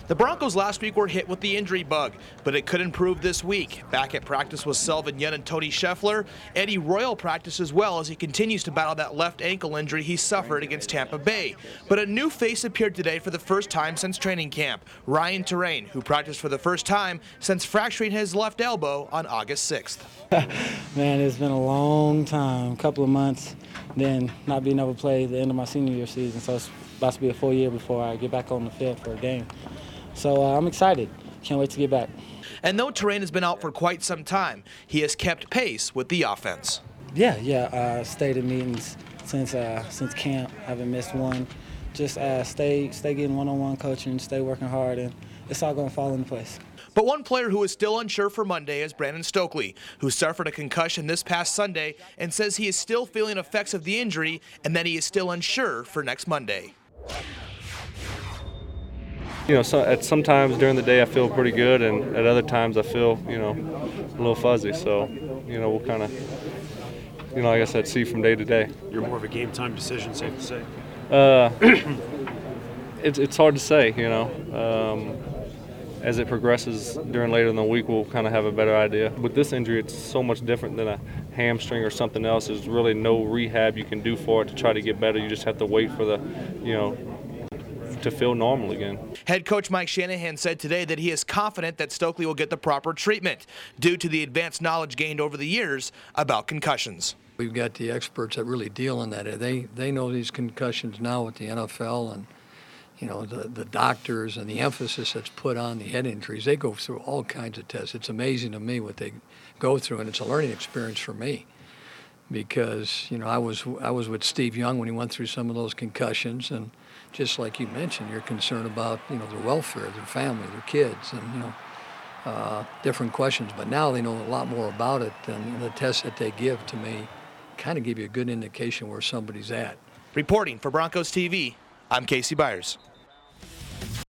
The Broncos last week were hit with the injury bug, but it could improve this week. Back at practice was Selvin Young and Tony Scheffler. Eddie Royal practiced as well as he continues to battle that left ankle injury he suffered against Tampa Bay. But a new face appeared today for the first time since training camp, Ryan Terrain, who practiced for the first time since fracturing his left elbow on August 6th. Man, it's been a long time, a couple of months, then not being able to play the end of my senior year season, so it's about to be a full year before I get back on the field for a game. So I'm excited. Can't wait to get back. And though Terrain has been out for quite some time, he has kept pace with the offense. Yeah. Stayed in meetings since camp. Haven't missed one. Just stay getting one-on-one coaching, stay working hard, and it's all going to fall into place. But one player who is still unsure for Monday is Brandon Stokely, who suffered a concussion this past Sunday and says he is still feeling effects of the injury and that he is still unsure for next Monday. At sometimes during the day I feel pretty good, and at other times I feel, a little fuzzy. So, we'll kind of, like I said, see from day to day. You're more of a game time decision, safe to say? It's hard to say, As it progresses later in the week, we'll kind of have a better idea. With this injury, it's so much different than a hamstring or something else. There's really no rehab you can do for it to try to get better. You just have to wait for to feel normal again. Head coach Mike Shanahan said today that he is confident that Stokely will get the proper treatment due to the advanced knowledge gained over the years about concussions. We've got the experts that really deal in that. They know these concussions now with the NFL, and the doctors and the emphasis that's put on the head injuries. They go through all kinds of tests. It's amazing to me what they go through, and it's a learning experience for me because I was with Steve Young when he went through some of those concussions, and just like you mentioned, you're concerned about their welfare, their family, their kids, and different questions. But now they know a lot more about it, and the tests that they give to me kind of give you a good indication where somebody's at. Reporting for Broncos TV, I'm Casey Byers.